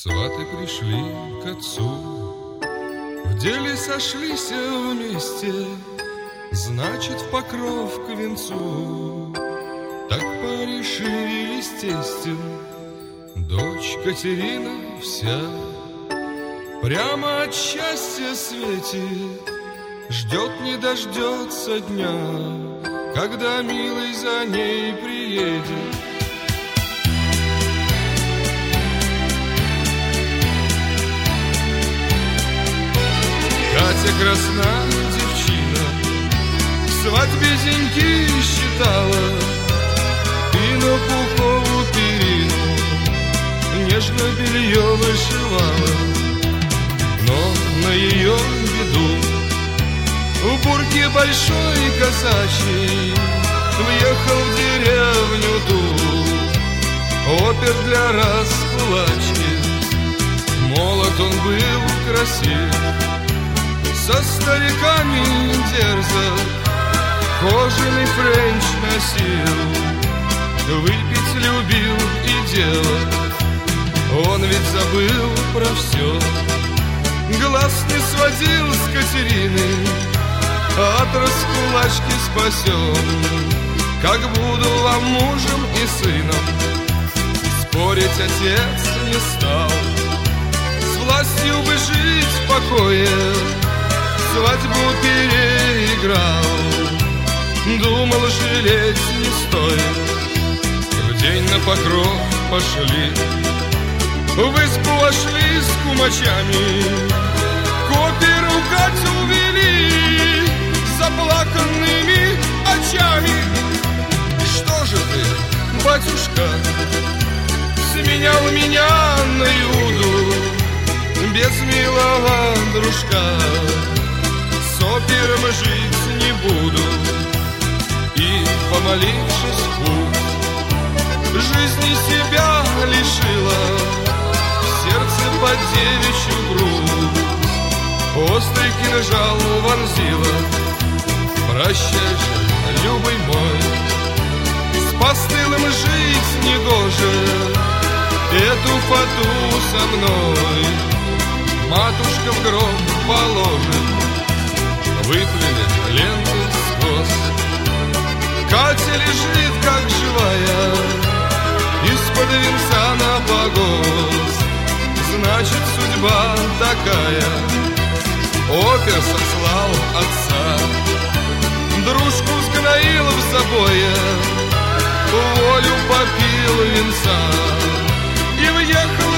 Сваты пришли к отцу, в деле сошлись вместе, значит, в покров к венцу. Так порешились тестем, дочь Катерина вся прямо от счастья светит, ждет не дождется дня, когда милый за ней приедет. Катя красна девчина, к свадьбе зеньки считала, и на пуховую перину нежно белье вышивала. Но на ее беду в бурке большой казачий въехал в деревню ту опер для раскулачки. Молод он был красив, со стариками дерзок, кожаный френч носил, выпить любил и дело. Он ведь забыл про все, глаз не сводил с Катерины, от раскулачки спасен. Как буду вам мужем и сыном, спорить отец не стал. С властью бы жить в покое, свадьбу переиграл. Думал, жалеть не стоит, в день на покров пошли, в избу вошли с кумачами, к оперу Катю увели с заплаканными очами. Что же ты, батюшка, сменял меня на Иуду без милого дружка? С опером жить не буду. И, помолившись в путь, жизни себя лишила, в сердце под девичью грудь острый кинжал вонзила. Прощай же, любый мой, с постылым жить негоже, эту фату со мной матушка в гроб положит. Выплыли ленты сквозь, Катя лежит как живая, из-под венца на погост. Значит, судьба такая. Опер сослал отца, дружку сгноил в забое, волю попил венца и въехал